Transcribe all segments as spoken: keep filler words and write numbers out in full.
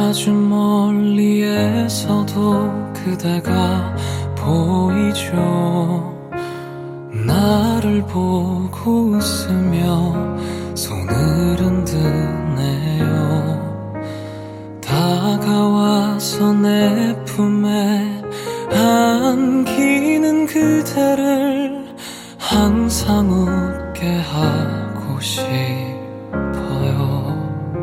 아주 멀리에서도 그대가 보이죠. 나를 보고 웃으며 손을 흔드네요. 다가와서 내 품에 안기는 그대를 항상 웃게 하고 싶어요.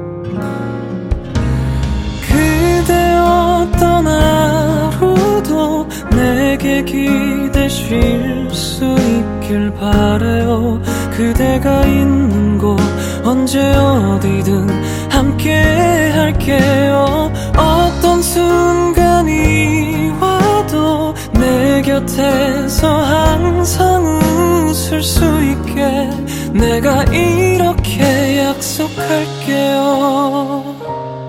그대 어떤 하루도 내게 기대실 수 있길 바래요. 그대가 있는 곳 언제 어디든 함께 할게요. 어떤 순간이 와도 내 곁에서 항상 웃을 수 있게 내가 이렇게 약속할게요.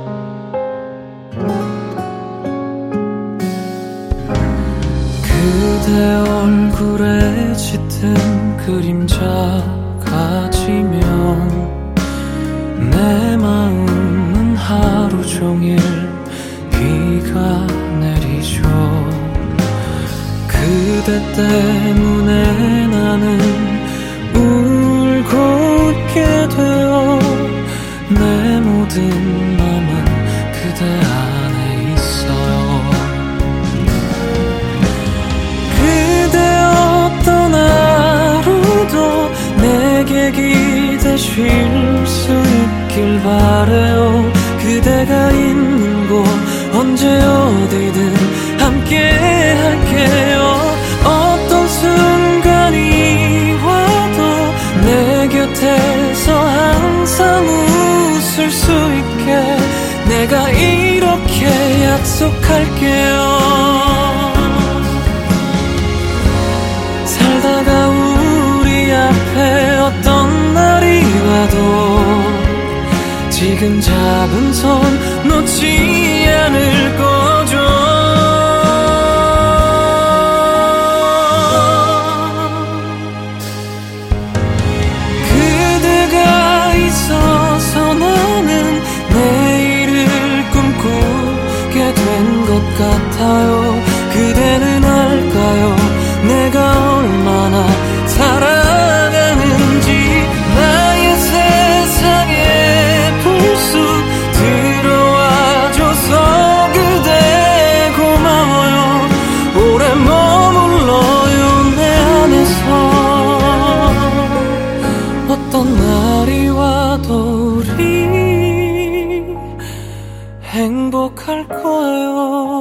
그대 얼굴에 짙은 그림자가 지면 내 마음은 하루 종일 비가 내리죠. 그대 때문에 나는 울고 웃게 되어 내 모든 맘은 그대 안에 있어요. 그대 어떤 하루도 내게 기대실 수 있길 바래요. 그대가 있는 곳 언제 어디든 함께 할게요. 어떤 순간이 와도 내 곁에서 항상 웃을 수 있게 내가 이렇게 약속할게요. 살다가 우리 앞에 어떤 날이 와도 지금 잡은 손 놓지 않을 거죠. 그대가 있어서 나는 내일을 꿈꾸게 된 것 같아요. 그대는 알까요? 내가 얼마나 사랑하는지. 나의 세상에 불쑥 들어와줘서 그대 고마워요. 오래 머물러요 내 안에서. 어떤 날이 와도 우리 행복할 거예요.